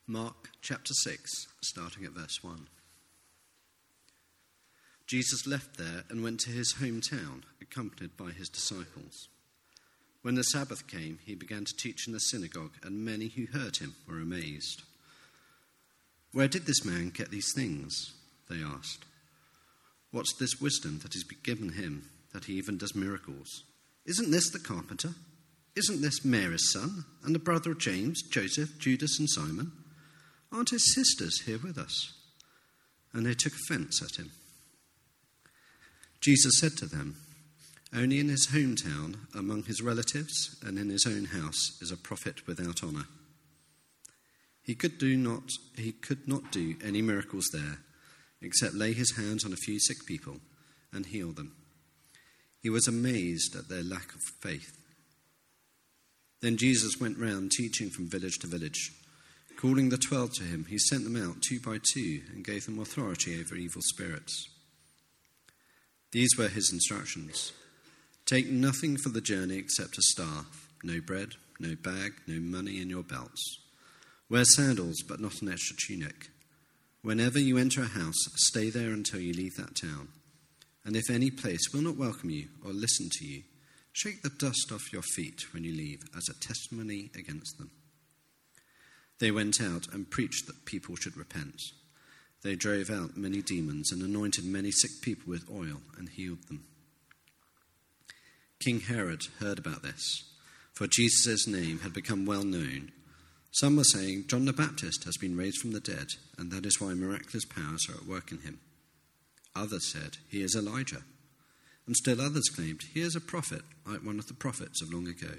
Mark chapter 6, starting at verse 1. Jesus left there and went to his hometown, accompanied by his disciples. When the Sabbath came, he began to teach in the synagogue, and many who heard him were amazed. "Where did this man get these things?" they asked. "What's this wisdom that has been given him, that he even does miracles? Isn't this the carpenter? Isn't this Mary's son, and the brother of James, Joseph, Judas, and Simon? Aren't his sisters here with us?" And they took offense at him. Jesus said to them, "Only in his hometown, among his relatives, and in his own house is a prophet without honor." He could not do any miracles there, except lay his hands on a few sick people and heal them. He was amazed at their lack of faith. Then Jesus went round teaching from village to village. Calling the 12 to him, he sent them out 2 by 2 and gave them authority over evil spirits. These were his instructions. "Take nothing for the journey except a staff, no bread, no bag, no money in your belts. Wear sandals, but not an extra tunic. Whenever you enter a house, stay there until you leave that town. And if any place will not welcome you or listen to you, shake the dust off your feet when you leave as a testimony against them." They went out and preached that people should repent. They drove out many demons and anointed many sick people with oil and healed them. King Herod heard about this, for Jesus' name had become well known. Some were saying, "John the Baptist has been raised from the dead, and that is why miraculous powers are at work in him." Others said, "He is Elijah." And still others claimed, "He is a prophet, like one of the prophets of long ago."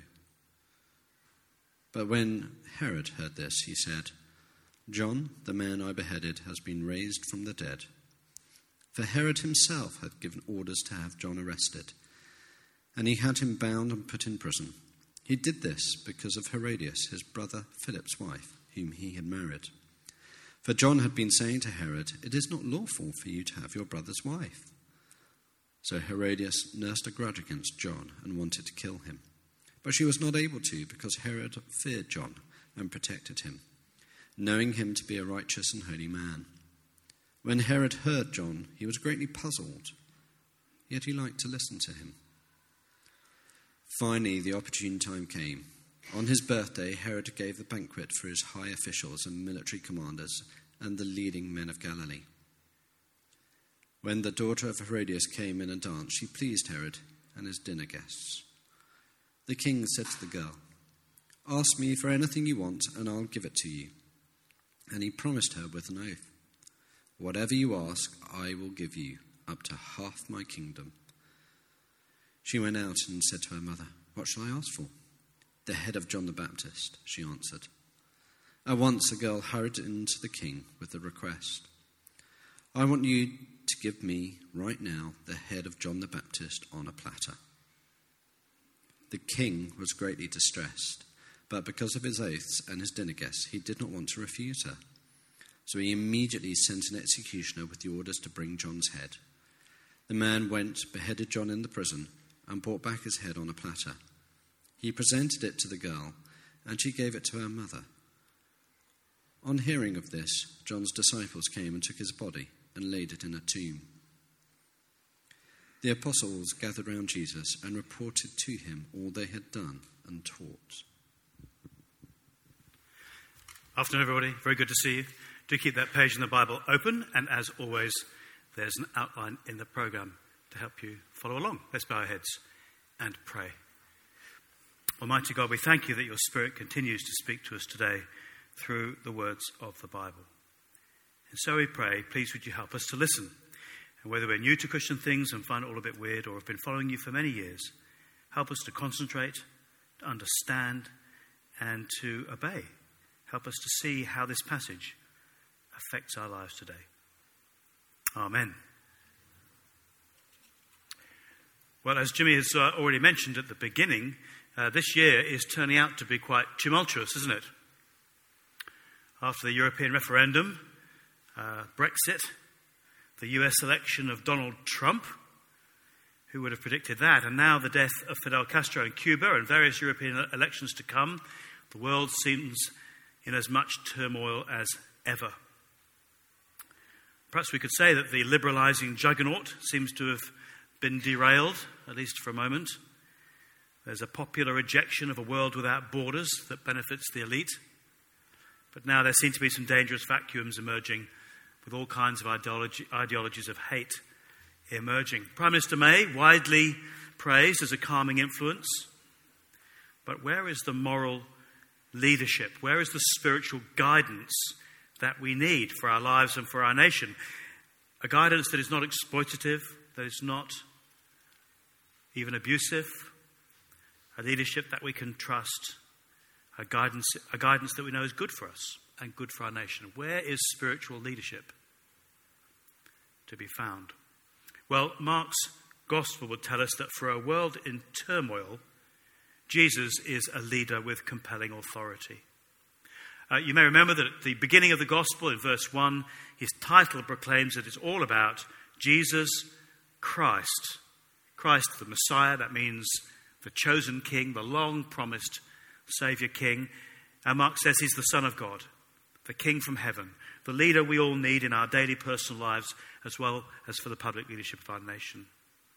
But when Herod heard this, he said, "John, the man I beheaded, has been raised from the dead." For Herod himself had given orders to have John arrested, and he had him bound and put in prison. He did this because of Herodias, his brother Philip's wife, whom he had married. For John had been saying to Herod, "It is not lawful for you to have your brother's wife." So Herodias nursed a grudge against John and wanted to kill him. But she was not able to, because Herod feared John and protected him, knowing him to be a righteous and holy man. When Herod heard John, he was greatly puzzled, yet he liked to listen to him. Finally, the opportune time came. On his birthday, Herod gave the banquet for his high officials and military commanders and the leading men of Galilee. When the daughter of Herodias came in and danced, she pleased Herod and his dinner guests. The king said to the girl, "Ask me for anything you want, and I'll give it to you." And he promised her with an oath, "Whatever you ask, I will give you, up to half my kingdom." She went out and said to her mother, "What shall I ask for?" "The head of John the Baptist," she answered. At once the girl hurried into the king with the request, "I want you to give me, right now, the head of John the Baptist on a platter." The king was greatly distressed, but because of his oaths and his dinner guests, he did not want to refuse her. So he immediately sent an executioner with the orders to bring John's head. The man went, beheaded John in the prison, and brought back his head on a platter. He presented it to the girl, and she gave it to her mother. On hearing of this, John's disciples came and took his body and laid it in a tomb. The apostles gathered round Jesus and reported to him all they had done and taught. Afternoon, everybody. Very good to see you. Do keep that page in the Bible open, and as always, there's an outline in the programme to help you follow along. Let's bow our heads and pray. Almighty God, we thank you that your Spirit continues to speak to us today through the words of the Bible. And so we pray, please would you help us to listen. And whether we're new to Christian things and find it all a bit weird, or have been following you for many years, help us to concentrate, to understand, and to obey. Help us to see how this passage affects our lives today. Amen. Well, as Jimmy has already mentioned at the beginning, this year is turning out to be quite tumultuous, isn't it? After the European referendum, Brexit, the US election of Donald Trump, who would have predicted that, and now the death of Fidel Castro in Cuba and various European elections to come, the world seems in as much turmoil as ever. Perhaps we could say that the liberalising juggernaut seems to have been derailed, at least for a moment. There's a popular rejection of a world without borders that benefits the elite. But now there seem to be some dangerous vacuums emerging, with all kinds of ideologies of hate emerging. Prime Minister May, widely praised as a calming influence. But where is the moral leadership? Where is the spiritual guidance that we need for our lives and for our nation? A guidance that is not exploitative, that is not even abusive, a leadership that we can trust, a guidance that we know is good for us and good for our nation. Where is spiritual leadership to be found? Well, Mark's gospel would tell us that for a world in turmoil, Jesus is a leader with compelling authority. You may remember that at the beginning of the gospel, in verse 1, his title proclaims that it's all about Jesus Christ. Christ the Messiah, that means the chosen king, the long-promised Saviour King. And Mark says he's the Son of God, the King from heaven, the leader we all need in our daily personal lives as well as for the public leadership of our nation.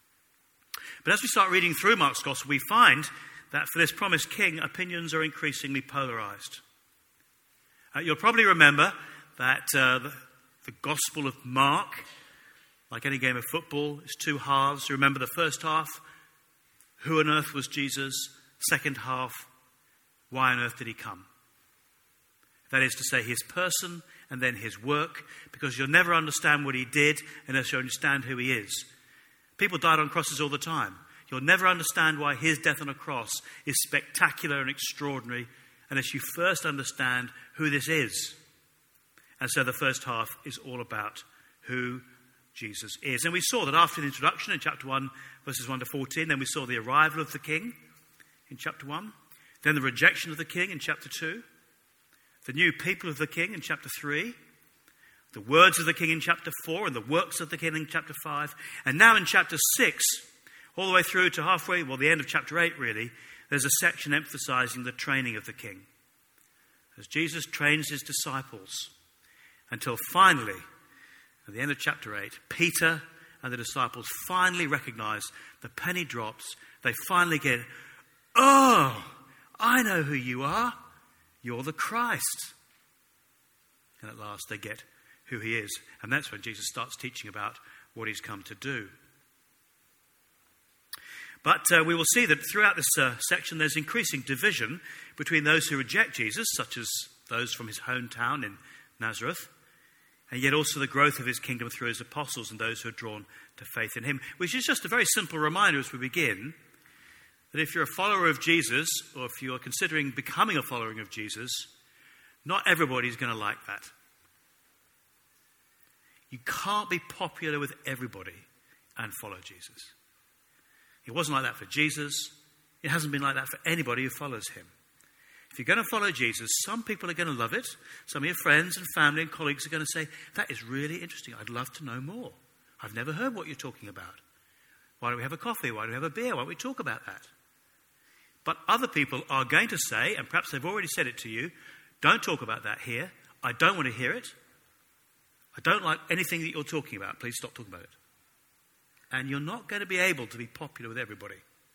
But as we start reading through Mark's gospel, we find that for this promised king, opinions are increasingly polarised. You'll probably remember that the Gospel of Mark, like any game of football, is two halves. You remember the first half, who on earth was Jesus? Second half, why on earth did he come? That is to say, his person and then his work, because you'll never understand what he did unless you understand who he is. People died on crosses all the time. You'll never understand why his death on a cross is spectacular and extraordinary unless you first understand who this is. And so the first half is all about who Jesus is. And we saw that after the introduction in chapter 1, verses 1 to 14, then we saw the arrival of the king in chapter 1, then the rejection of the king in chapter 2, the new people of the king in chapter 3, the words of the king in chapter 4, and the works of the king in chapter 5. And now in chapter 6, all the way through to halfway, well, the end of chapter 8 really, there's a section emphasizing the training of the king. As Jesus trains his disciples until finally, at the end of chapter 8, Peter and the disciples finally recognize the penny drops. They finally get, oh, I know who you are. You're the Christ. And at last they get who he is. And that's when Jesus starts teaching about what he's come to do. But we will see that throughout this section there's increasing division between those who reject Jesus, such as those from his hometown in Nazareth, and yet also the growth of his kingdom through his apostles and those who are drawn to faith in him, which is just a very simple reminder as we begin that if you're a follower of Jesus, or if you're considering becoming a follower of Jesus, not everybody's going to like that. You can't be popular with everybody and follow Jesus. It wasn't like that for Jesus. It hasn't been like that for anybody who follows him. If you're going to follow Jesus, some people are going to love it. Some of your friends and family and colleagues are going to say, that is really interesting. I'd love to know more. I've never heard what you're talking about. Why don't we have a coffee? Why don't we have a beer? Why don't we talk about that? But other people are going to say, and perhaps they've already said it to you, don't talk about that here. I don't want to hear it. I don't like anything that you're talking about. Please stop talking about it. And you're not going to be able to be popular with everybody.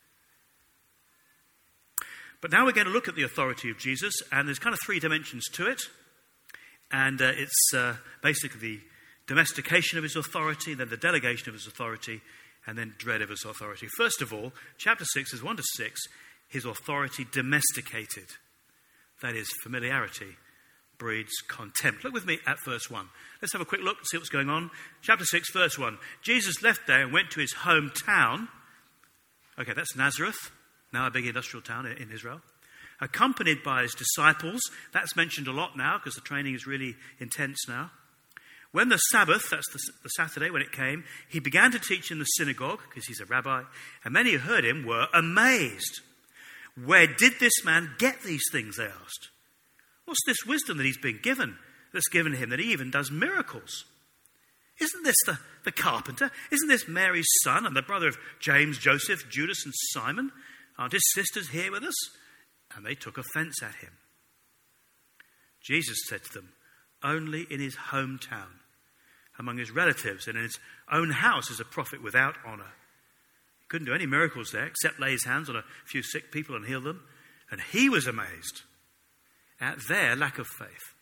But now we're going to look at the authority of Jesus, and there's kind of three dimensions to it. And it's basically the domestication of his authority, then the delegation of his authority, and then dread of his authority. First of all, chapter 6 is 1 to 6, his authority domesticated. That is, familiarity breeds contempt. Look with me at verse 1. Let's have a quick look and see what's going on. Chapter 6, verse 1. Jesus left there and went to his hometown. Okay, that's Nazareth, now a big industrial town in Israel. Accompanied by his disciples. That's mentioned a lot now because the training is really intense now. When the Sabbath, that's the Saturday when it came, he began to teach in the synagogue because he's a rabbi. And many who heard him were amazed. Where did this man get these things, they asked. What's this wisdom that he's been given, that's given him, that he even does miracles? Isn't this the carpenter? Isn't this Mary's son and the brother of James, Joseph, Judas and Simon? Aren't his sisters here with us? And they took offense at him. Jesus said to them, only in his hometown, among his relatives and in his own house is a prophet without honor. He couldn't do any miracles there except lay his hands on a few sick people and heal them. And he was amazed at their lack of faith.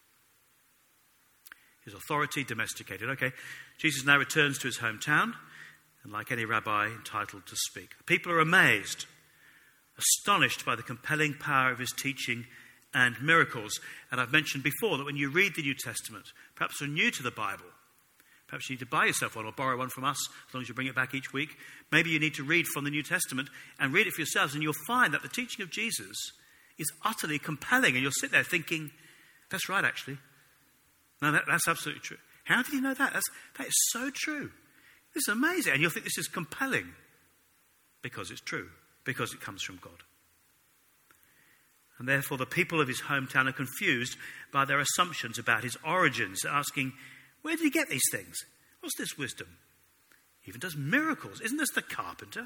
His authority domesticated. Okay, Jesus now returns to his hometown, and like any rabbi, entitled to speak. The people are amazed, astonished by the compelling power of his teaching and miracles. And I've mentioned before that when you read the New Testament, perhaps you're new to the Bible, perhaps you need to buy yourself one or borrow one from us, as long as you bring it back each week. Maybe you need to read from the New Testament and read it for yourselves, and you'll find that the teaching of Jesus is utterly compelling. And you'll sit there thinking, that's right, actually. No, that's absolutely true. How did he know that? That is so true. This is amazing. And you'll think this is compelling because it's true, because it comes from God. And therefore the people of his hometown are confused by their assumptions about his origins, asking, where did he get these things? What's this wisdom? He even does miracles. Isn't this the carpenter?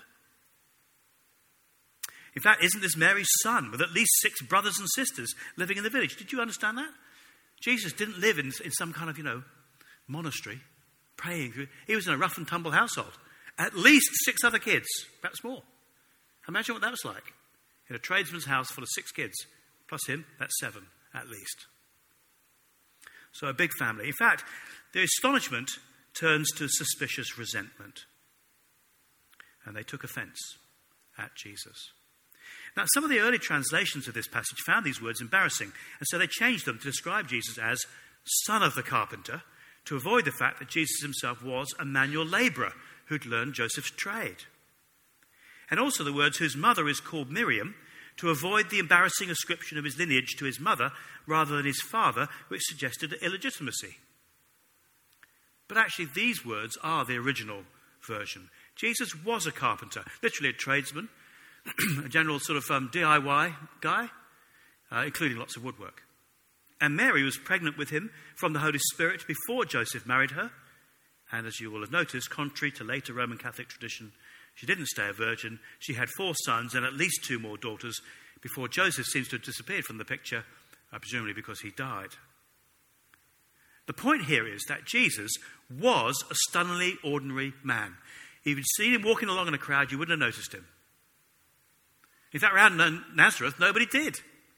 In fact, isn't this Mary's son with at least 6 brothers and sisters living in the village? Did you understand that? Jesus didn't live in some kind of, monastery praying. He was in a rough and tumble household. At least 6 other kids, perhaps more. Imagine what that was like. In a tradesman's house full of 6 kids, plus him, that's 7 at least. So a big family. In fact, their astonishment turns to suspicious resentment. And they took offense at Jesus. Now, some of the early translations of this passage found these words embarrassing, and so they changed them to describe Jesus as son of the carpenter, to avoid the fact that Jesus himself was a manual labourer who'd learned Joseph's trade. And also the words whose mother is called Miriam, to avoid the embarrassing ascription of his lineage to his mother rather than his father, which suggested illegitimacy. But actually these words are the original version. Jesus was a carpenter, literally a tradesman, a general sort of DIY guy, including lots of woodwork. And Mary was pregnant with him from the Holy Spirit before Joseph married her. And as you will have noticed, contrary to later Roman Catholic tradition, she didn't stay a virgin. She had 4 sons and at least 2 more daughters before Joseph seems to have disappeared from the picture, presumably because he died. The point here is that Jesus was a stunningly ordinary man. If you'd seen him walking along in a crowd, you wouldn't have noticed him. In fact, around Nazareth, nobody did.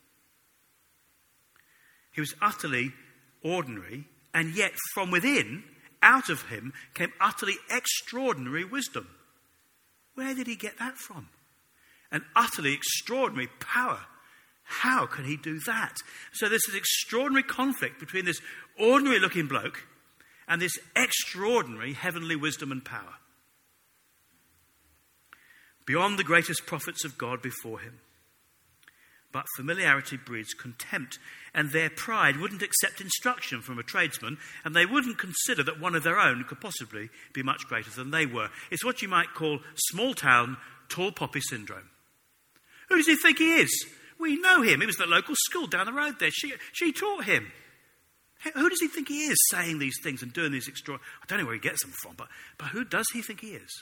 He was utterly ordinary, and yet from within, out of him, came utterly extraordinary wisdom. Where did he get that from? An utterly extraordinary power. How can he do that? So there's this extraordinary conflict between this ordinary looking bloke and this extraordinary heavenly wisdom and power. Beyond the greatest prophets of God before him. But familiarity breeds contempt, and their pride wouldn't accept instruction from a tradesman, and they wouldn't consider that one of their own could possibly be much greater than they were. It's what you might call small town, tall poppy syndrome. Who does he think he is? We know him. He was at the local school down the road there. She taught him. Who does he think he is saying these things and doing these extraordinary... I don't know where he gets them from, but who does he think he is?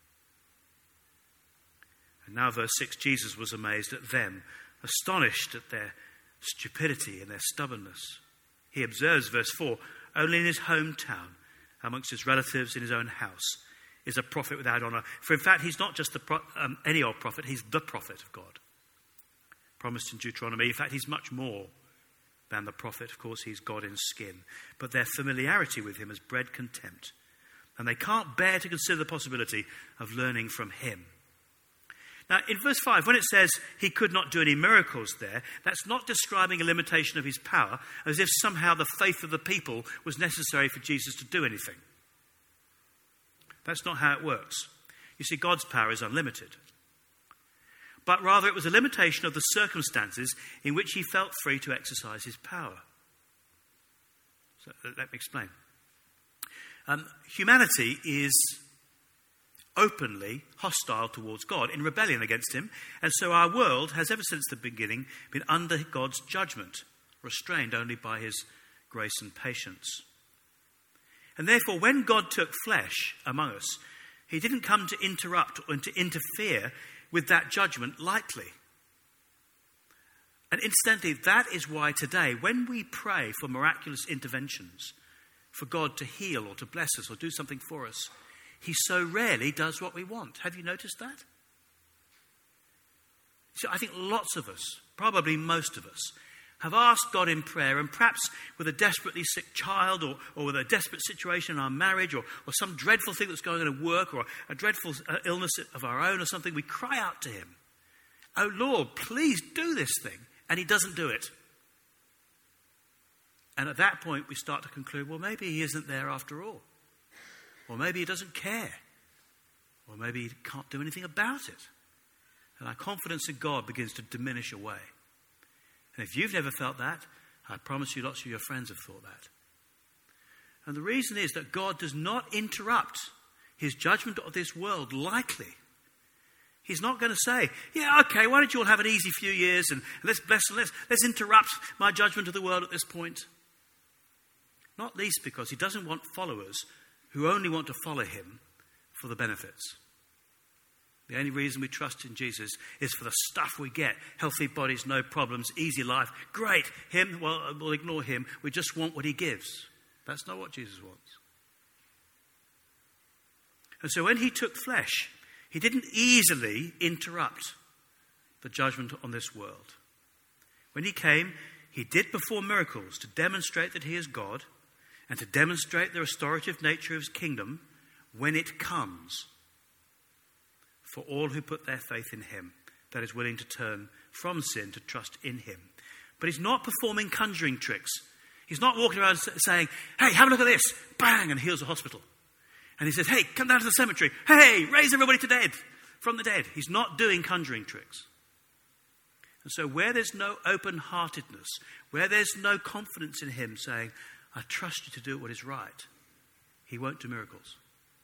And now verse 6, Jesus was amazed at them, astonished at their stupidity and their stubbornness. He observes, verse 4, only in his hometown, amongst his relatives in his own house, is a prophet without honour. For in fact, he's not just any old prophet, he's the prophet of God. Promised in Deuteronomy. In fact, he's much more than the prophet. Of course, he's God in skin. But their familiarity with him has bred contempt. And they can't bear to consider the possibility of learning from him. Now, in verse 5, when it says he could not do any miracles there, that's not describing a limitation of his power, as if somehow the faith of the people was necessary for Jesus to do anything. That's not how it works. You see, God's power is unlimited. But rather it was a limitation of the circumstances in which he felt free to exercise his power. So let me explain. Humanity is openly hostile towards God, in rebellion against him, and so our world has ever since the beginning been under God's judgment, restrained only by his grace and patience. And therefore, when God took flesh among us, he didn't come to interrupt or to interfere with that judgment lightly. And incidentally, that is why today, when we pray for miraculous interventions, for God to heal or to bless us or do something for us, he so rarely does what we want. Have you noticed that? So I think lots of us, probably most of us, have asked God in prayer, and perhaps with a desperately sick child or with a desperate situation in our marriage or some dreadful thing that's going on at work or a dreadful illness of our own or something, we cry out to him, "Oh Lord, please do this thing." And he doesn't do it. And at that point we start to conclude, well, maybe he isn't there after all. Or maybe he doesn't care. Or maybe he can't do anything about it. And our confidence in God begins to diminish away. And if you've never felt that, I promise you lots of your friends have thought that. And the reason is that God does not interrupt his judgment of this world lightly. He's not going to say, yeah, okay, why don't you all have an easy few years and let's bless and let's interrupt my judgment of the world at this point. Not least because he doesn't want followers who only want to follow him for the benefits. The only reason we trust in Jesus is for the stuff we get. Healthy bodies, no problems, easy life. Great. Him, well, we'll ignore him. We just want what he gives. That's not what Jesus wants. And so when he took flesh, he didn't easily interrupt the judgment on this world. When he came, he did perform miracles to demonstrate that he is God and to demonstrate the restorative nature of his kingdom when it comes for all who put their faith in him, that is willing to turn from sin to trust in him. But he's not performing conjuring tricks. He's not walking around saying, hey, have a look at this, bang, and heals a hospital. And he says, hey, come down to the cemetery. Hey, raise everybody from the dead. He's not doing conjuring tricks. And so where there's no open-heartedness, where there's no confidence in him saying, I trust you to do what is right, he won't do miracles.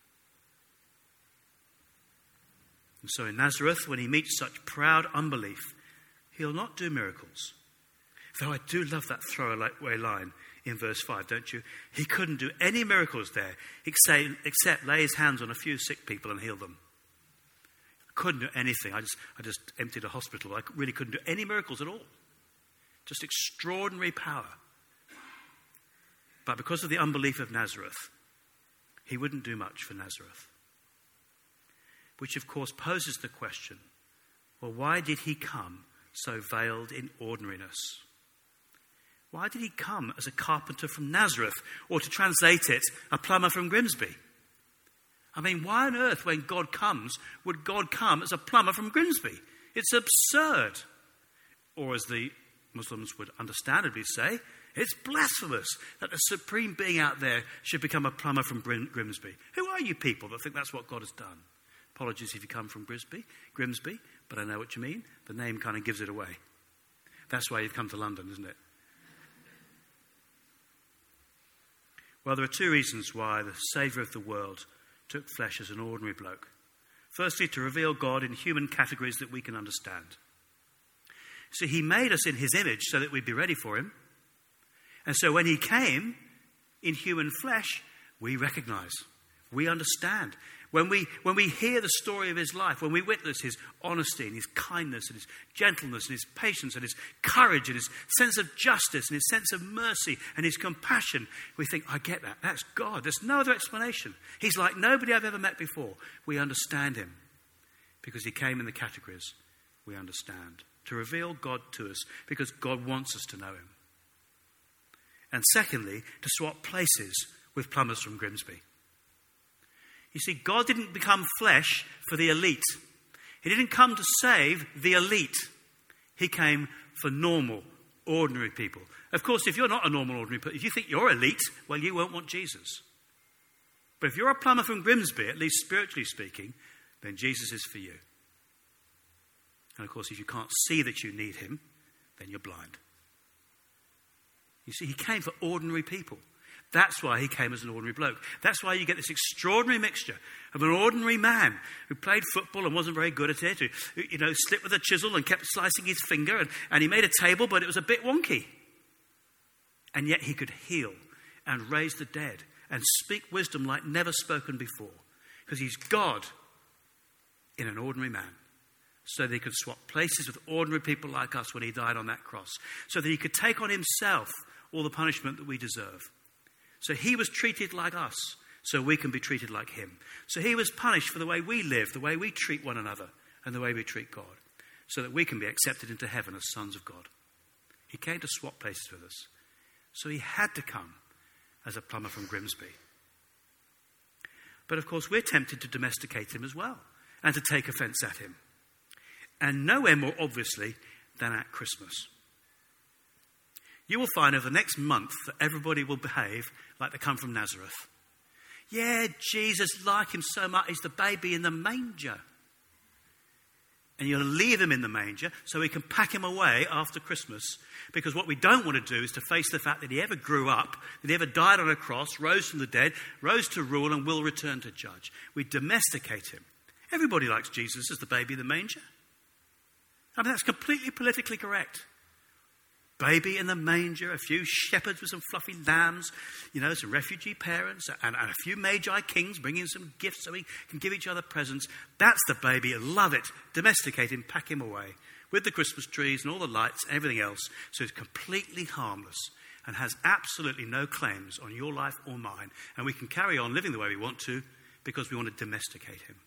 And so in Nazareth, when he meets such proud unbelief, he'll not do miracles. Though I do love that throwaway line in verse 5, don't you? He couldn't do any miracles there except lay his hands on a few sick people and heal them. Couldn't do anything. I just emptied a hospital. I really couldn't do any miracles at all. Just extraordinary power. But because of the unbelief of Nazareth, he wouldn't do much for Nazareth. Which of course poses the question, well, why did he come so veiled in ordinariness? Why did he come as a carpenter from Nazareth, or to translate it, a plumber from Grimsby? I mean, why on earth, when God comes, would God come as a plumber from Grimsby? It's absurd. Or as the Muslims would understandably say, it's blasphemous that the supreme being out there should become a plumber from Grimsby. Who are you people that think that's what God has done? Apologies if you come from Grimsby, but I know what you mean. The name kind of gives it away. That's why you've come to London, isn't it? Well, there are two reasons why the Saviour of the world took flesh as an ordinary bloke. Firstly, to reveal God in human categories that we can understand. So he made us in his image so that we'd be ready for him. And so when he came in human flesh, we recognize, we understand. When we hear the story of his life, when we witness his honesty and his kindness and his gentleness and his patience and his courage and his sense of justice and his sense of mercy and his compassion, we think, I get that. That's God. There's no other explanation. He's like nobody I've ever met before. We understand him because he came in the categories we understand, to reveal God to us because God wants us to know him. And secondly, to swap places with plumbers from Grimsby. You see, God didn't become flesh for the elite. He didn't come to save the elite. He came for normal, ordinary people. Of course, if you're not a normal, ordinary person, if you think you're elite, well, you won't want Jesus. But if you're a plumber from Grimsby, at least spiritually speaking, then Jesus is for you. And of course, if you can't see that you need him, then you're blind. You see, he came for ordinary people. That's why he came as an ordinary bloke. That's why you get this extraordinary mixture of an ordinary man who played football and wasn't very good at it, who, slipped with a chisel and kept slicing his finger, and he made a table, but it was a bit wonky. And yet he could heal and raise the dead and speak wisdom like never spoken before. Because he's God in an ordinary man. so that he could swap places with ordinary people like us when he died on that cross, so that he could take on himself all the punishment that we deserve. So he was treated like us, so we can be treated like him. So he was punished for the way we live, the way we treat one another, and the way we treat God, so that we can be accepted into heaven as sons of God. He came to swap places with us. So he had to come as a plumber from Grimsby. But of course, we're tempted to domesticate him as well, and to take offence at him. And nowhere more obviously than at Christmas. You will find over the next month that everybody will behave like they come from Nazareth. Yeah, Jesus, like him so much, he's the baby in the manger. And you'll leave him in the manger so we can pack him away after Christmas. Because what we don't want to do is to face the fact that he ever grew up, that he ever died on a cross, rose from the dead, rose to rule, and will return to judge. We domesticate him. Everybody likes Jesus as the baby in the manger. I mean, that's completely politically correct. Baby in the manger, a few shepherds with some fluffy lambs, some refugee parents, and a few magi kings bringing some gifts so we can give each other presents. That's the baby. Love it. Domesticate him, pack him away with the Christmas trees and all the lights and everything else, so he's completely harmless and has absolutely no claims on your life or mine. And we can carry on living the way we want to because we want to domesticate him.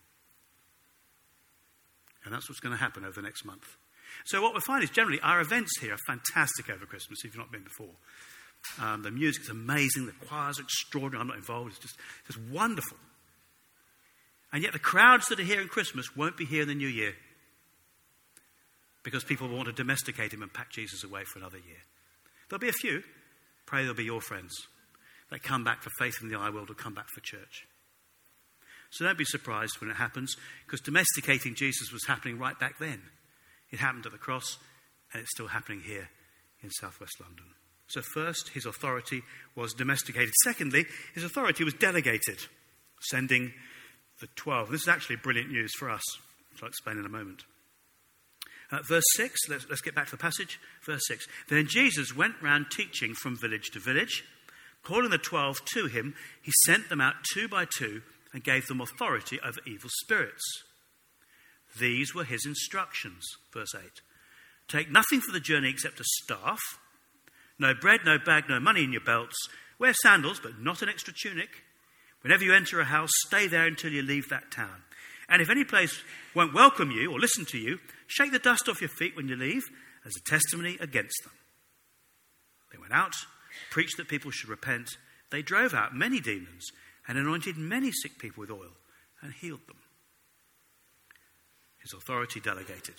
And that's what's going to happen over the next month. So what we find is generally our events here are fantastic over Christmas if you've not been before. The music's amazing, the choirs are extraordinary. I'm not involved, it's just wonderful. And yet the crowds that are here in Christmas won't be here in the new year because people want to domesticate him and pack Jesus away for another year. There'll be a few. Pray they'll be your friends. They come back for faith in the I Will come back for church. So don't be surprised when it happens, because domesticating Jesus was happening right back then. It happened at the cross, and it's still happening here in southwest London. So first, his authority was domesticated. Secondly, his authority was delegated, sending the 12. This is actually brilliant news for us, which I'll explain in a moment. Verse 6, let's get back to the passage. Verse 6. Then Jesus went round teaching from village to village. Calling the 12 to him, he sent them out 2 by 2 and gave them authority over evil spirits. These were his instructions. Verse 8. Take nothing for the journey except a staff. No bread, no bag, no money in your belts. Wear sandals, but not an extra tunic. Whenever you enter a house, stay there until you leave that town. And if any place won't welcome you or listen to you, shake the dust off your feet when you leave as a testimony against them. They went out, preached that people should repent. They drove out many demons and anointed many sick people with oil and healed them. His authority delegated.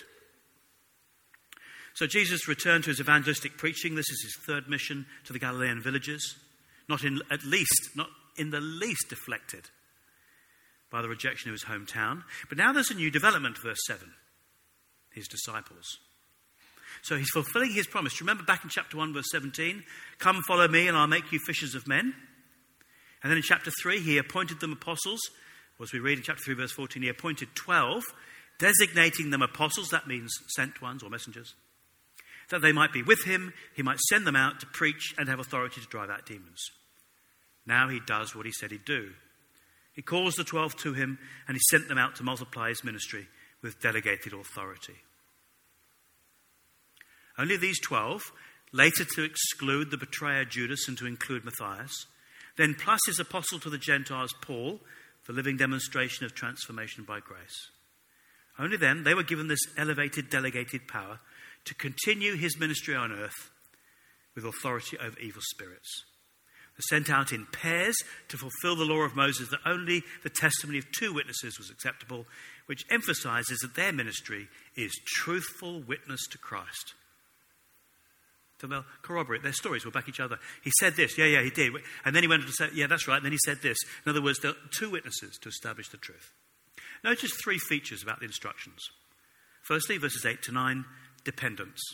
So Jesus returned to his evangelistic preaching. This is his third mission to the Galilean villages. Not in the least deflected by the rejection of his hometown. But now there's a new development, verse 7. His disciples. So he's fulfilling his promise. Remember back in chapter 1, verse 17, come follow me and I'll make you fishers of men. And then in chapter 3, he appointed them apostles. As we read in chapter 3, verse 14, he appointed 12, designating them apostles. That means sent ones or messengers. That they might be with him, he might send them out to preach and have authority to drive out demons. Now he does what he said he'd do. He calls the 12 to him and he sent them out to multiply his ministry with delegated authority. Only these 12, later to exclude the betrayer Judas and to include Matthias, then plus his apostle to the Gentiles, Paul, the living demonstration of transformation by grace. Only then they were given this elevated, delegated power to continue his ministry on earth with authority over evil spirits. They're sent out in pairs to fulfill the law of Moses that only the testimony of 2 witnesses was acceptable, which emphasizes that their ministry is truthful witness to Christ. So they'll corroborate. Their stories will back each other. He said this. Yeah, he did. And then he went on to say, yeah, that's right. And then he said this. In other words, there are 2 witnesses to establish the truth. Notice 3 features about the instructions. Firstly, verses 8 to 9, dependence.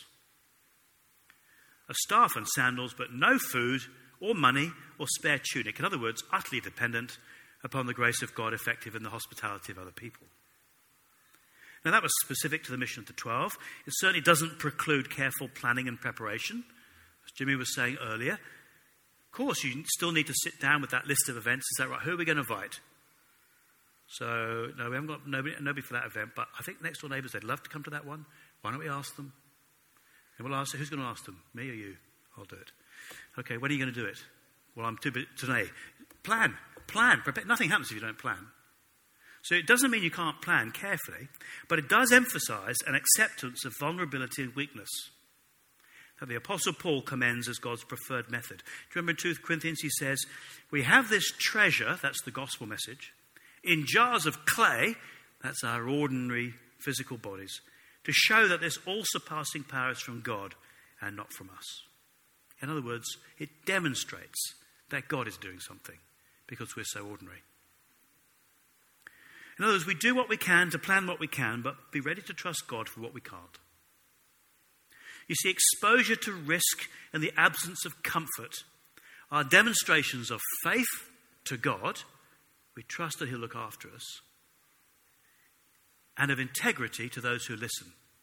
A staff and sandals, but no food or money or spare tunic. In other words, utterly dependent upon the grace of God effective in the hospitality of other people. Now that was specific to the mission of the 12. It certainly doesn't preclude careful planning and preparation. As Jimmy was saying earlier, of course you still need to sit down with that list of events. Is that right? Who are we going to invite? So, no, we haven't got nobody for that event, but I think next door neighbours, they'd love to come to that one. Why don't we ask them? And we'll ask, who's going to ask them? Me or you? I'll do it. Okay, when are you going to do it? Well, I'm too busy today. Plan. Prepare. Nothing happens if you don't plan. So it doesn't mean you can't plan carefully, but it does emphasise an acceptance of vulnerability and weakness that the Apostle Paul commends as God's preferred method. Do you remember in 2 Corinthians he says, we have this treasure, that's the gospel message, in jars of clay, that's our ordinary physical bodies, to show that this all-surpassing power is from God and not from us. In other words, it demonstrates that God is doing something because we're so ordinary. In other words, we do what we can to plan what we can, but be ready to trust God for what we can't. You see, exposure to risk and the absence of comfort are demonstrations of faith to God. We trust that he'll look after us. And of integrity to those who listen.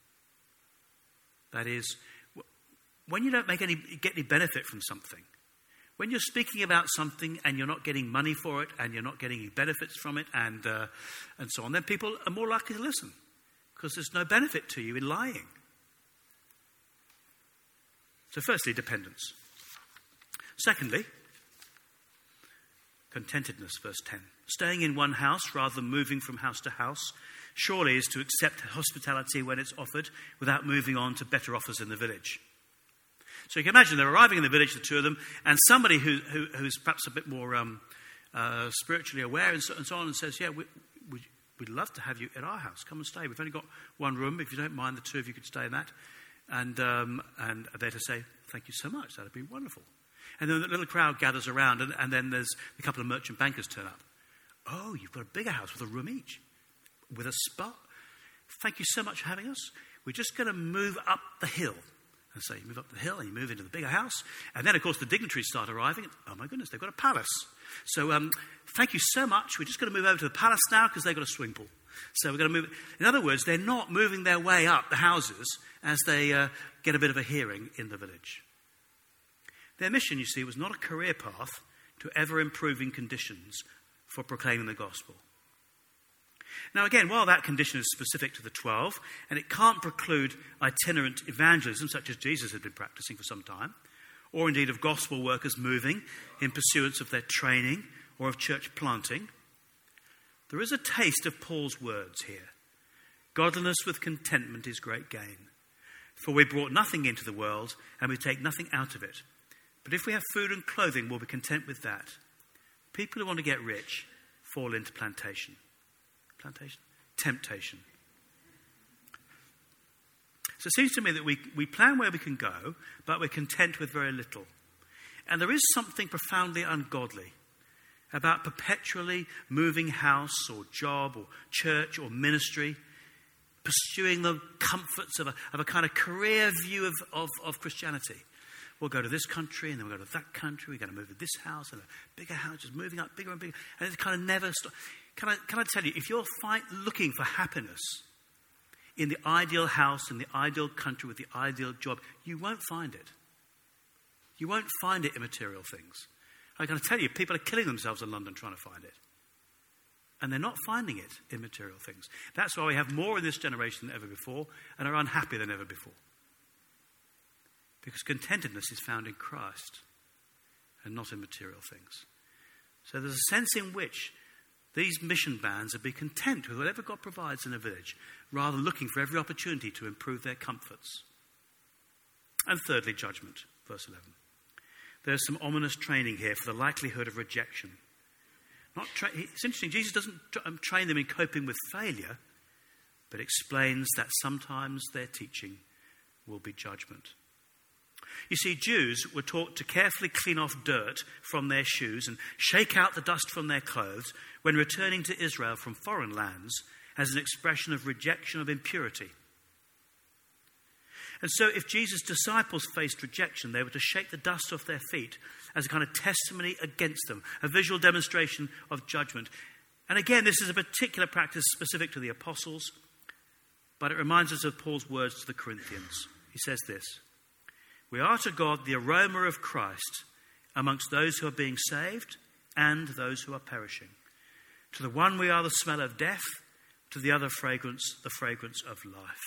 That is, when you don't get any benefit from something, when you're speaking about something and you're not getting money for it and you're not getting any benefits from it and so on, then people are more likely to listen because there's no benefit to you in lying. So firstly, dependence. Secondly, contentedness, verse 10. Staying in one house rather than moving from house to house surely is to accept hospitality when it's offered without moving on to better offers in the village. So you can imagine they're arriving in the village, the two of them, and somebody who's perhaps a bit more spiritually aware and so on and says, yeah, we'd love to have you at our house. Come and stay. We've only got one room. If you don't mind, the two of you could stay in that. And they're to say, thank you so much. That'd be wonderful. And then the little crowd gathers around, and then there's a couple of merchant bankers turn up. Oh, you've got a bigger house with a room each, with a spa. Thank you so much for having us. We're just going to move up the hill. And so you move up the hill and you move into the bigger house. And then, of course, the dignitaries start arriving. Oh, my goodness, they've got a palace. So thank you so much. We're just going to move over to the palace now because they've got a swimming pool. So we're going to move. In other words, they're not moving their way up the houses as they get a bit of a hearing in the village. Their mission, you see, was not a career path to ever-improving conditions for proclaiming the gospel. Now again, while that condition is specific to the 12, and it can't preclude itinerant evangelism such as Jesus had been practicing for some time, or indeed of gospel workers moving in pursuance of their training or of church planting, there is a taste of Paul's words here. Godliness with contentment is great gain. For we brought nothing into the world, and we take nothing out of it. But if we have food and clothing, we'll be content with that. People who want to get rich fall into temptation. So it seems to me that we plan where we can go, but we're content with very little. And there is something profoundly ungodly about perpetually moving house or job or church or ministry, pursuing the comforts of a kind of career view of Christianity. We'll go to this country and then we'll go to that country. We're going to move to this house and a bigger house, just moving up bigger and bigger. And it kind of never stops. Can I tell you, if you're looking for happiness in the ideal house, in the ideal country, with the ideal job, you won't find it. You won't find it in material things. I can tell you, people are killing themselves in London trying to find it. And they're not finding it in material things. That's why we have more in this generation than ever before and are unhappy than ever before. Because contentedness is found in Christ and not in material things. So there's a sense in which these mission bands would be content with whatever God provides in a village, rather than looking for every opportunity to improve their comforts. And thirdly, judgment, verse 11. There's some ominous training here for the likelihood of rejection. It's interesting, Jesus doesn't train them in coping with failure, but explains that sometimes their teaching will be judgment. You see, Jews were taught to carefully clean off dirt from their shoes and shake out the dust from their clothes when returning to Israel from foreign lands as an expression of rejection of impurity. And so if Jesus' disciples faced rejection, they were to shake the dust off their feet as a kind of testimony against them, a visual demonstration of judgment. And again, this is a particular practice specific to the apostles, but it reminds us of Paul's words to the Corinthians. He says this: "We are to God the aroma of Christ amongst those who are being saved and those who are perishing. To the one we are the smell of death, to the other fragrance, the fragrance of life.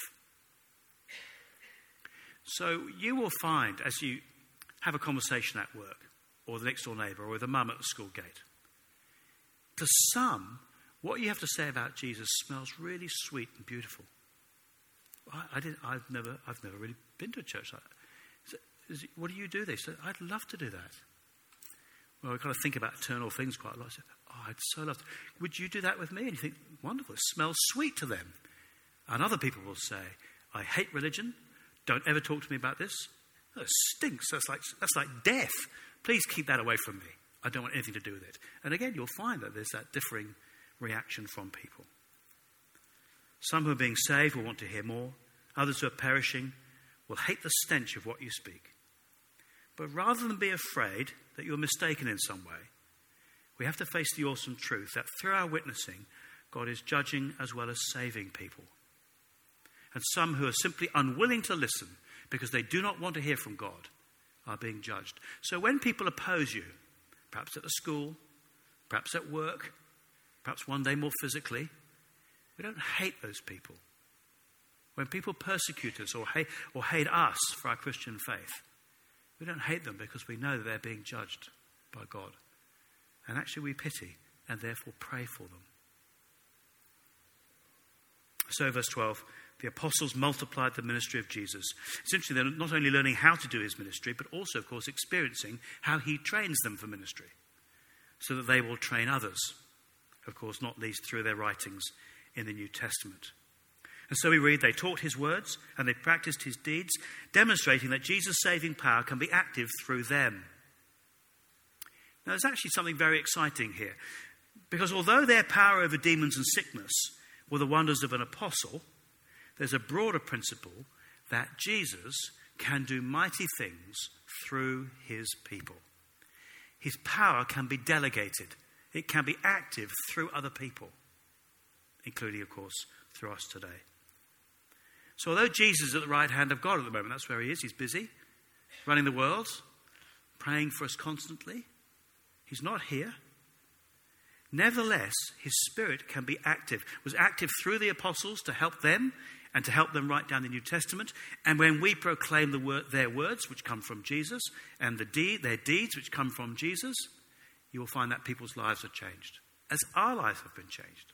So you will find, as you have a conversation at work, or the next door neighbour, or with a mum at the school gate, to some, what you have to say about Jesus smells really sweet and beautiful. I've never really been to a church like that. So, what do you do? They said, I'd love to do that. Well, we kind of think about eternal things quite a lot. I said, I'd so love to. Would you do that with me? And you think, wonderful, it smells sweet to them. And other people will say, I hate religion. Don't ever talk to me about this. Oh, it stinks. That's like death. Please keep that away from me. I don't want anything to do with it. And again, you'll find that there's that differing reaction from people. Some who are being saved will want to hear more. Others who are perishing will hate the stench of what you speak. But rather than be afraid that you're mistaken in some way, we have to face the awesome truth that through our witnessing, God is judging as well as saving people. And some who are simply unwilling to listen because they do not want to hear from God are being judged. So when people oppose you, perhaps at the school, perhaps at work, perhaps one day more physically, we don't hate those people. When people persecute us or hate us for our Christian faith, we don't hate them because we know that they're being judged by God. And actually we pity and therefore pray for them. So verse 12, the apostles multiplied the ministry of Jesus. Essentially, they're not only learning how to do his ministry, but also, of course, experiencing how he trains them for ministry, so that they will train others, of course, not least through their writings in the New Testament. And so we read, they taught his words and they practiced his deeds, demonstrating that Jesus' saving power can be active through them. Now, there's actually something very exciting here, because although their power over demons and sickness were the wonders of an apostle, there's a broader principle that Jesus can do mighty things through his people. His power can be delegated. It can be active through other people, including, of course, through us today. So although Jesus is at the right hand of God at the moment, that's where he is, he's busy, running the world, praying for us constantly, he's not here. Nevertheless, his Spirit can be active. It was active through the apostles to help them and to help them write down the New Testament. And when we proclaim their words, which come from Jesus, and their deeds, which come from Jesus, you will find that people's lives are changed, as our lives have been changed.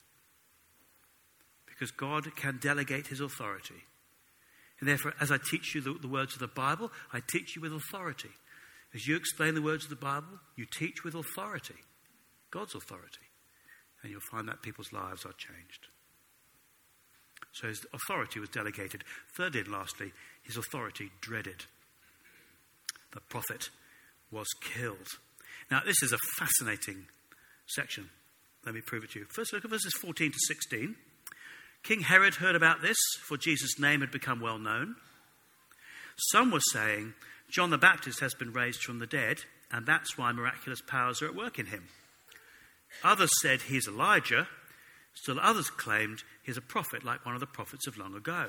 Because God can delegate his authority. And therefore, as I teach you the words of the Bible, I teach you with authority. As you explain the words of the Bible, you teach with authority, God's authority. And you'll find that people's lives are changed. So his authority was delegated. Thirdly and lastly, his authority dreaded. The prophet was killed. Now, this is a fascinating section. Let me prove it to you. First, look at verses 14 to 16. King Herod heard about this, for Jesus' name had become well known. Some were saying, John the Baptist has been raised from the dead, and that's why miraculous powers are at work in him. Others said he's Elijah. Still others claimed he's a prophet like one of the prophets of long ago.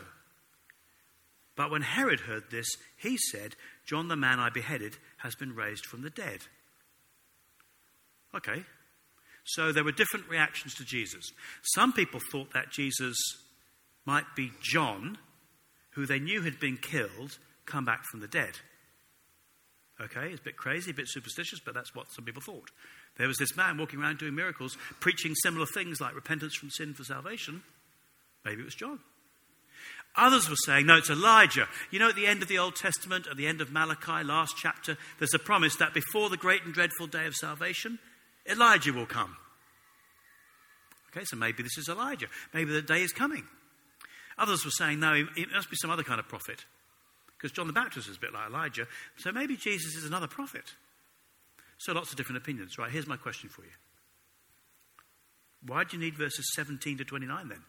But when Herod heard this, he said, John the man I beheaded has been raised from the dead. Okay, so there were different reactions to Jesus. Some people thought that Jesus might be John, who they knew had been killed, come back from the dead. Okay, it's a bit crazy, a bit superstitious, but that's what some people thought. There was this man walking around doing miracles, preaching similar things like repentance from sin for salvation. Maybe it was John. Others were saying, no, it's Elijah. You know, at the end of the Old Testament, at the end of Malachi, last chapter, there's a promise that before the great and dreadful day of salvation, Elijah will come. Okay, so maybe this is Elijah. Maybe the day is coming. Others were saying, no, it must be some other kind of prophet. Because John the Baptist was a bit like Elijah. So maybe Jesus is another prophet. So lots of different opinions. Right, here's my question for you. Why do you need verses 17 to 29 then?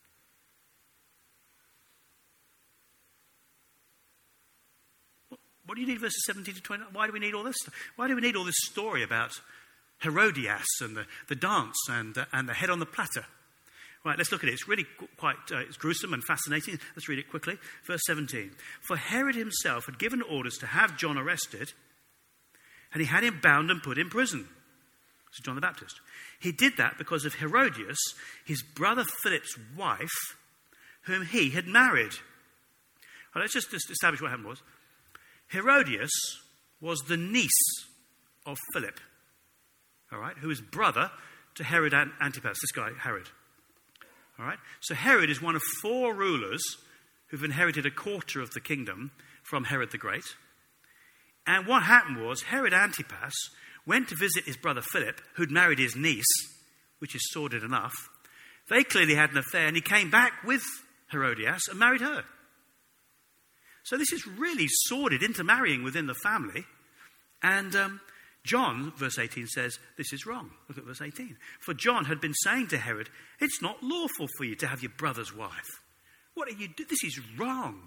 What do you need verses 17 to 29? Why do we need all this? Why do we need all this story about Herodias and the dance and the head on the platter? Right, let's look at it. It's really quite it's gruesome and fascinating. Let's read it quickly. Verse 17. For Herod himself had given orders to have John arrested, and he had him bound and put in prison. This is John the Baptist. He did that because of Herodias, his brother Philip's wife, whom he had married. Well, let's just establish what happened was. Herodias was the niece of Philip, all right, who was brother to Herod Antipas, this guy, Herod. All right? So Herod is one of 4 rulers who've inherited a quarter of the kingdom from Herod the Great. And what happened was Herod Antipas went to visit his brother Philip, who'd married his niece, which is sordid enough. They clearly had an affair, and he came back with Herodias and married her. So this is really sordid intermarrying within the family. And John, verse 18, says, this is wrong. Look at verse 18. For John had been saying to Herod, it's not lawful for you to have your brother's wife. What are you doing? This is wrong.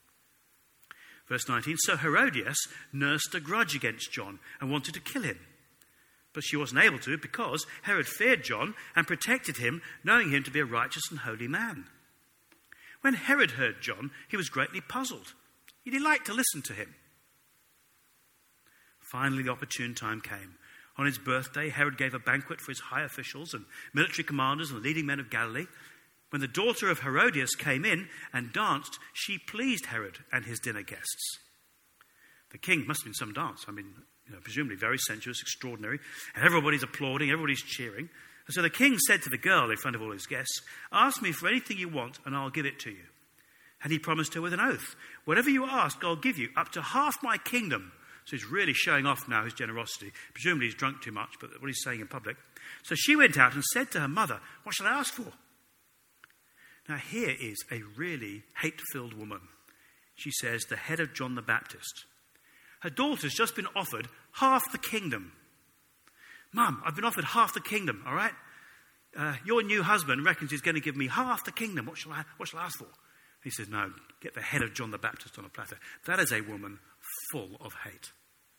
Verse 19, so Herodias nursed a grudge against John and wanted to kill him. But she wasn't able to because Herod feared John and protected him, knowing him to be a righteous and holy man. When Herod heard John, he was greatly puzzled. He didn't like to listen to him. Finally, the opportune time came. On his birthday, Herod gave a banquet for his high officials and military commanders and the leading men of Galilee. When the daughter of Herodias came in and danced, she pleased Herod and his dinner guests. The king must have been some dance. Presumably very sensuous, extraordinary. And everybody's applauding, everybody's cheering. And so the king said to the girl in front of all his guests, ask me for anything you want and I'll give it to you. And he promised her with an oath, whatever you ask, I'll give you, up to half my kingdom. So he's really showing off now his generosity. Presumably he's drunk too much, but what he's saying in public. So she went out and said to her mother, what shall I ask for? Now here is a really hate-filled woman. She says, the head of John the Baptist. Her daughter's just been offered half the kingdom. Mum, I've been offered half the kingdom, all right? Your new husband reckons he's going to give me half the kingdom. What shall I ask for? He says, no, get the head of John the Baptist on a platter. That is a woman full of hate.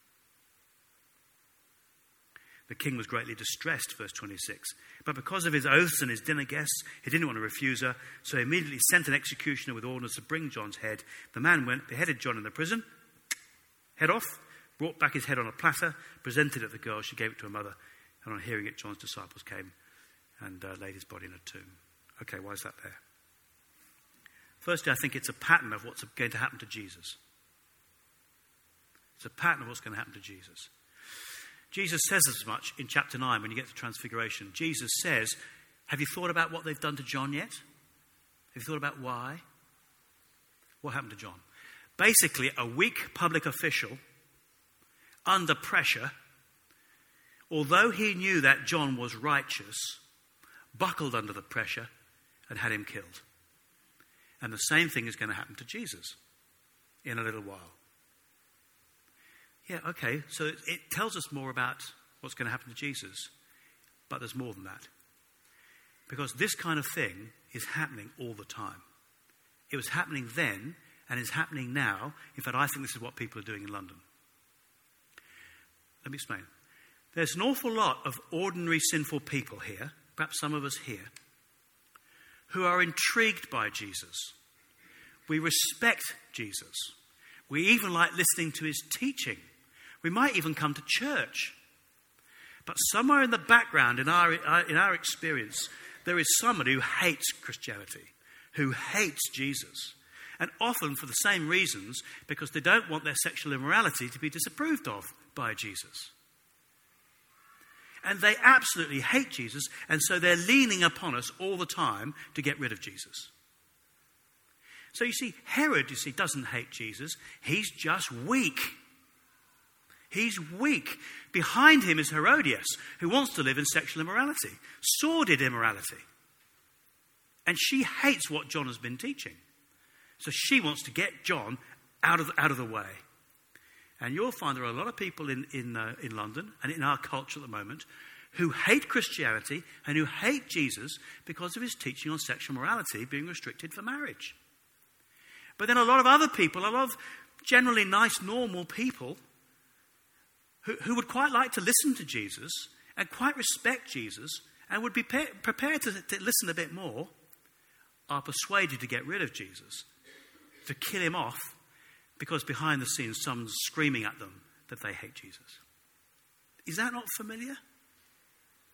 The king was greatly distressed, verse 26. But because of his oaths and his dinner guests, he didn't want to refuse her, so he immediately sent an executioner with orders to bring John's head. The man went, beheaded John in the prison, head off, brought back his head on a platter, presented it to the girl, she gave it to her mother, and on hearing it, John's disciples came and laid his body in a tomb. Okay, why is that there? Firstly, I think it's a pattern of what's going to happen to Jesus. It's a pattern of what's going to happen to Jesus. Jesus says as much in chapter 9 when you get to Transfiguration. Jesus says, have you thought about what they've done to John yet? Have you thought about why? What happened to John? Basically, a weak public official under pressure, although he knew that John was righteous, buckled under the pressure and had him killed. And the same thing is going to happen to Jesus in a little while. Yeah, okay, so it tells us more about what's going to happen to Jesus. But there's more than that. Because this kind of thing is happening all the time. It was happening then and is happening now. In fact, I think this is what people are doing in London. Let me explain. There's an awful lot of ordinary sinful people here, perhaps some of us here, who are intrigued by Jesus. We respect Jesus. We even like listening to his teaching. We might even come to church. But somewhere in the background, in our experience, there is someone who hates Christianity, who hates Jesus. And often for the same reasons, because they don't want their sexual immorality to be disapproved of by Jesus. And they absolutely hate Jesus, and so they're leaning upon us all the time to get rid of Jesus. So you see, Herod, doesn't hate Jesus. He's just weak. He's weak. Behind him is Herodias, who wants to live in sexual immorality, sordid immorality. And she hates what John has been teaching. So she wants to get John out of the way. And you'll find there are a lot of people in London and in our culture at the moment who hate Christianity and who hate Jesus because of his teaching on sexual morality being restricted for marriage. But then a lot of other people, a lot of generally nice, normal people who would quite like to listen to Jesus and quite respect Jesus and would be prepared to listen a bit more, are persuaded to get rid of Jesus, to kill him off, because behind the scenes someone's screaming at them that they hate Jesus. Is that not familiar?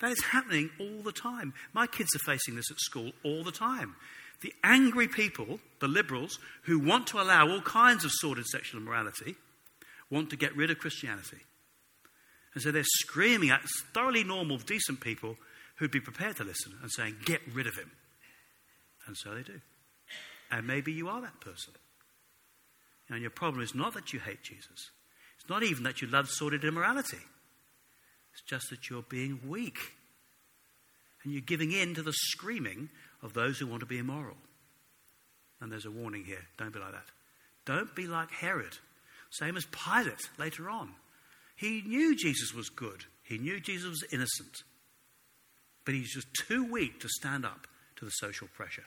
That is happening all the time. My kids are facing this at school all the time. The angry people, the liberals, who want to allow all kinds of sordid sexual immorality, want to get rid of Christianity. And so they're screaming at thoroughly normal, decent people who'd be prepared to listen and saying, get rid of him. And so they do. And maybe you are that person. And your problem is not that you hate Jesus. It's not even that you love sordid immorality. It's just that you're being weak. And you're giving in to the screaming of those who want to be immoral. And there's a warning here. Don't be like that. Don't be like Herod. Same as Pilate later on. He knew Jesus was good. He knew Jesus was innocent. But he's just too weak to stand up to the social pressure.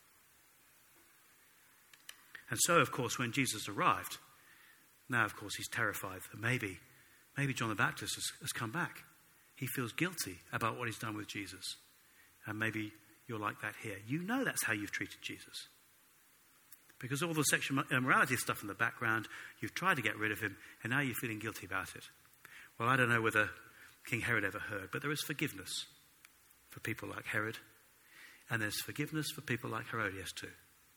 And so, of course, when Jesus arrived, now, of course, he's terrified that maybe John the Baptist has come back. He feels guilty about what he's done with Jesus. And maybe you're like that here. You know that's how you've treated Jesus. Because all the sexual immorality stuff in the background, you've tried to get rid of him, and now you're feeling guilty about it. Well, I don't know whether King Herod ever heard, but there is forgiveness for people like Herod, and there's forgiveness for people like Herodias too.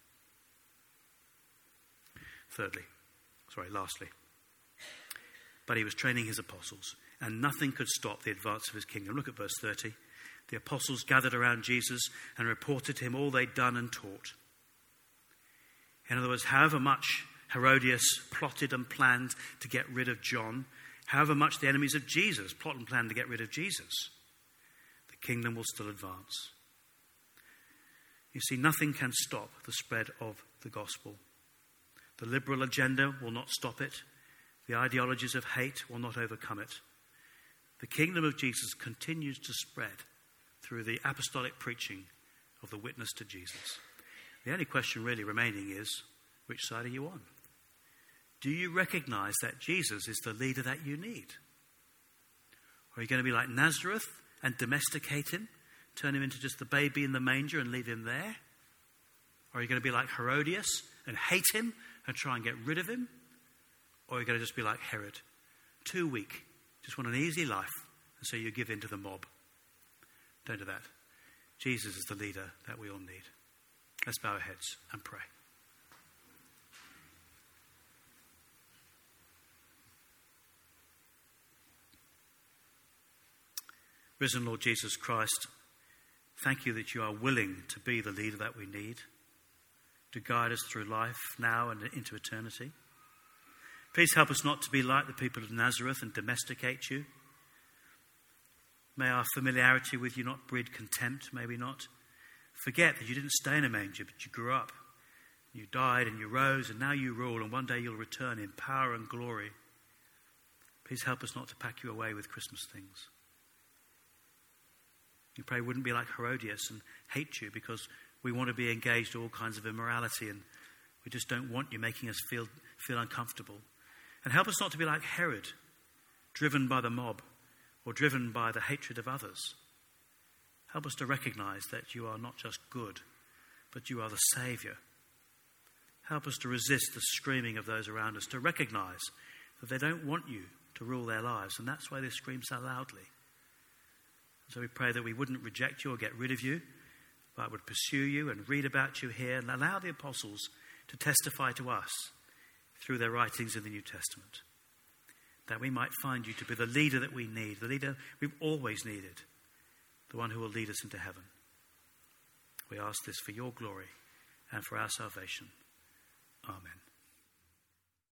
Lastly, but he was training his apostles, and nothing could stop the advance of his kingdom. Look at verse 30. The apostles gathered around Jesus and reported to him all they'd done and taught. In other words, however much Herodias plotted and planned to get rid of John, however much the enemies of Jesus plot and plan to get rid of Jesus, the kingdom will still advance. You see, nothing can stop the spread of the gospel. The liberal agenda will not stop it. The ideologies of hate will not overcome it. The kingdom of Jesus continues to spread through the apostolic preaching of the witness to Jesus. The only question really remaining is, which side are you on? Do you recognize that Jesus is the leader that you need? Or are you going to be like Nazareth and domesticate him, turn him into just the baby in the manger and leave him there? Or are you going to be like Herodias and hate him and try and get rid of him? Or are you going to just be like Herod, too weak, just want an easy life, and so you give in to the mob? Don't do that. Jesus is the leader that we all need. Let's bow our heads and pray. Risen Lord Jesus Christ, thank you that you are willing to be the leader that we need, to guide us through life now and into eternity. Please help us not to be like the people of Nazareth and domesticate you. May our familiarity with you not breed contempt. May we not forget that you didn't stay in a manger, but you grew up. You died and you rose, and now you rule, and one day you'll return in power and glory. Please help us not to pack you away with Christmas things. We pray we wouldn't be like Herodias and hate you because we want to be engaged in all kinds of immorality, and we just don't want you making us feel uncomfortable. And help us not to be like Herod, driven by the mob or driven by the hatred of others. Help us to recognize that you are not just good, but you are the Saviour. Help us to resist the screaming of those around us, to recognize that they don't want you to rule their lives, and that's why they scream so loudly. So we pray that we wouldn't reject you or get rid of you, but would pursue you and read about you here and allow the apostles to testify to us through their writings in the New Testament, that we might find you to be the leader that we need, the leader we've always needed, the one who will lead us into heaven. We ask this for your glory and for our salvation. Amen.